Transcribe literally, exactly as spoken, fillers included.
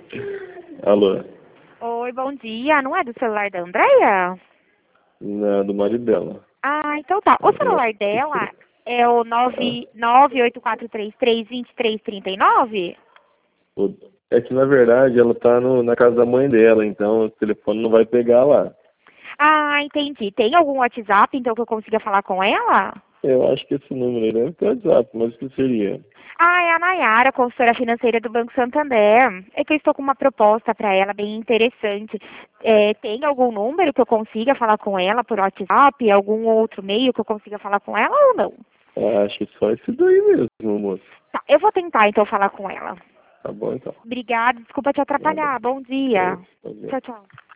Alô? Oi, bom dia. Não é do celular da Andréia? Não, do marido dela. Ah, então tá. O celular dela é o nove nove oito quatro três três dois três três nove? O- É que, na verdade, ela tá no, na casa da mãe dela, então o telefone não vai pegar lá. Ah, entendi. Tem algum WhatsApp, então, que eu consiga falar com ela? Eu acho que esse número aí deve ter WhatsApp, mas o que seria? Ah, é a Nayara, consultora financeira do Banco Santander. É que eu estou com uma proposta para ela bem interessante. É, tem algum número que eu consiga falar com ela por WhatsApp? Algum outro meio que eu consiga falar com ela ou não? Ah, acho que só esse daí mesmo, moço. Tá, eu vou tentar então falar com ela. Tá bom, então. Obrigada, desculpa te Nada. atrapalhar. Bom dia. Bom dia. Tchau, tchau.